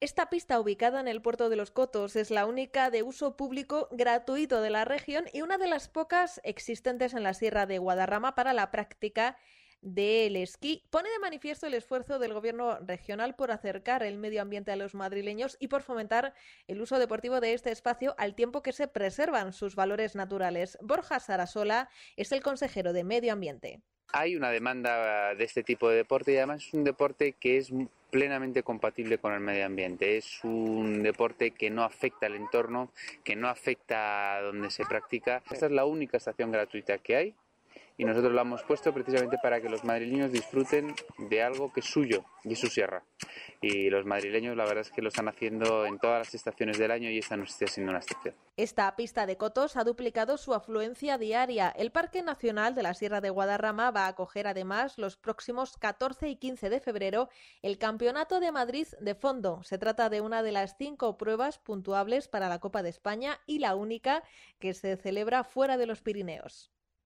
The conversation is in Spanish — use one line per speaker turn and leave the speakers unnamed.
Esta pista, ubicada en el puerto de Los Cotos, es la única de uso público gratuito de la región y una de las pocas existentes en la Sierra de Guadarrama para la práctica del esquí. Pone de manifiesto el esfuerzo del gobierno regional por acercar el medio ambiente a los madrileños y por fomentar el uso deportivo de este espacio al tiempo que se preservan sus valores naturales. Borja Sarasola es el consejero de Medio Ambiente.
Hay una demanda de este tipo de deporte y además es un deporte que es plenamente compatible con el medio ambiente. Es un deporte que no afecta al entorno, que no afecta a donde se practica. Esta es la única estación gratuita que hay y nosotros lo hemos puesto precisamente para que los madrileños disfruten de algo que es suyo y es su sierra. Y los madrileños la verdad es que lo están haciendo en todas las estaciones del año y esta no está siendo una excepción.
Esta pista de Cotos ha duplicado su afluencia diaria. El Parque Nacional de la Sierra de Guadarrama va a acoger además los próximos 14 y 15 de febrero el Campeonato de Madrid de Fondo. Se trata de una de las 5 pruebas puntuables para la Copa de España y la única que se celebra fuera de los Pirineos.